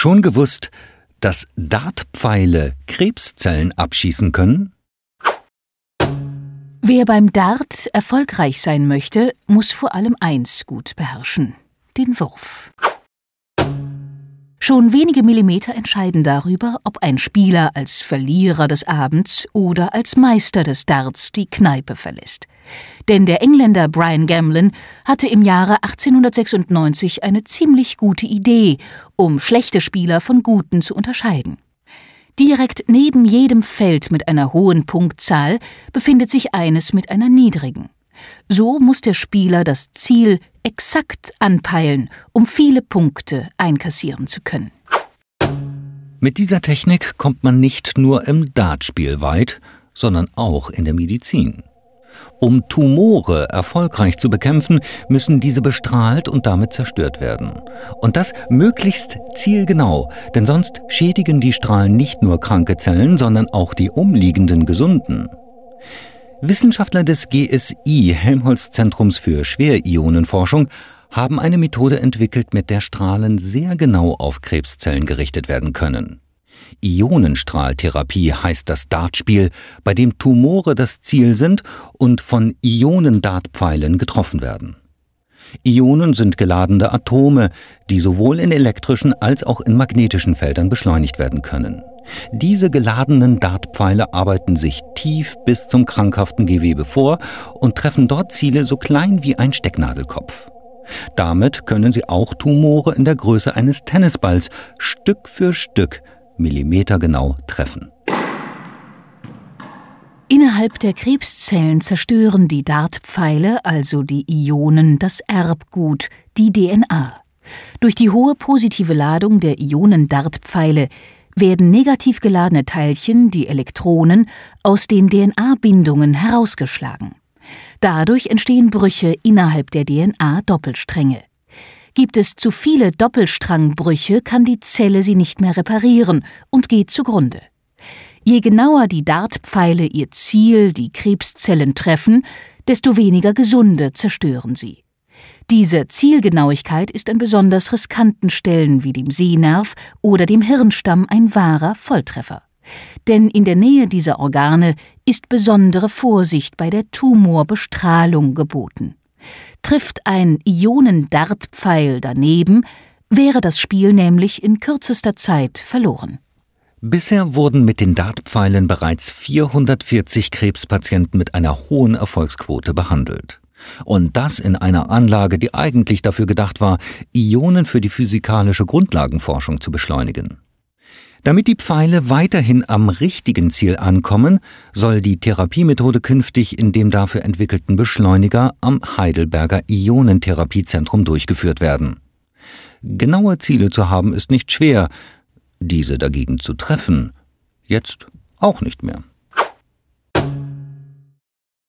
Schon gewusst, dass Dartpfeile Krebszellen abschießen können? Wer beim Dart erfolgreich sein möchte, muss vor allem eins gut beherrschen: den Wurf. Schon wenige Millimeter entscheiden darüber, ob ein Spieler als Verlierer des Abends oder als Meister des Darts die Kneipe verlässt. Denn der Engländer Brian Gamblin hatte im Jahre 1896 eine ziemlich gute Idee, um schlechte Spieler von guten zu unterscheiden. Direkt neben jedem Feld mit einer hohen Punktzahl befindet sich eines mit einer niedrigen. So muss der Spieler das Ziel exakt anpeilen, um viele Punkte einkassieren zu können. Mit dieser Technik kommt man nicht nur im Dartspiel weit, sondern auch in der Medizin. Um Tumore erfolgreich zu bekämpfen, müssen diese bestrahlt und damit zerstört werden. Und das möglichst zielgenau, denn sonst schädigen die Strahlen nicht nur kranke Zellen, sondern auch die umliegenden gesunden. Wissenschaftler des GSI, Helmholtz-Zentrums für Schwerionenforschung, haben eine Methode entwickelt, mit der Strahlen sehr genau auf Krebszellen gerichtet werden können. Ionenstrahltherapie heißt das Dartspiel, bei dem Tumore das Ziel sind und von Ionendartpfeilen getroffen werden. Ionen sind geladene Atome, die sowohl in elektrischen als auch in magnetischen Feldern beschleunigt werden können. Diese geladenen Dartpfeile arbeiten sich tief bis zum krankhaften Gewebe vor und treffen dort Ziele so klein wie ein Stecknadelkopf. Damit können sie auch Tumore in der Größe eines Tennisballs Stück für Stück millimetergenau treffen. Innerhalb der Krebszellen zerstören die Dartpfeile, also die Ionen, das Erbgut, die DNA. Durch die hohe positive Ladung der Ionendartpfeile werden negativ geladene Teilchen, die Elektronen, aus den DNA-Bindungen herausgeschlagen. Dadurch entstehen Brüche innerhalb der DNA-Doppelstränge. Gibt es zu viele Doppelstrangbrüche, kann die Zelle sie nicht mehr reparieren und geht zugrunde. Je genauer die Dartpfeile ihr Ziel, die Krebszellen, treffen, desto weniger gesunde zerstören sie. Diese Zielgenauigkeit ist an besonders riskanten Stellen wie dem Sehnerv oder dem Hirnstamm ein wahrer Volltreffer. Denn in der Nähe dieser Organe ist besondere Vorsicht bei der Tumorbestrahlung geboten. Trifft ein Ionendartpfeil daneben, wäre das Spiel nämlich in kürzester Zeit verloren. Bisher wurden mit den Dartpfeilen bereits 440 Krebspatienten mit einer hohen Erfolgsquote behandelt. Und das in einer Anlage, die eigentlich dafür gedacht war, Ionen für die physikalische Grundlagenforschung zu beschleunigen. Damit die Pfeile weiterhin am richtigen Ziel ankommen, soll die Therapiemethode künftig in dem dafür entwickelten Beschleuniger am Heidelberger Ionentherapiezentrum durchgeführt werden. Genaue Ziele zu haben ist nicht schwer, diese dagegen zu treffen, jetzt auch nicht mehr.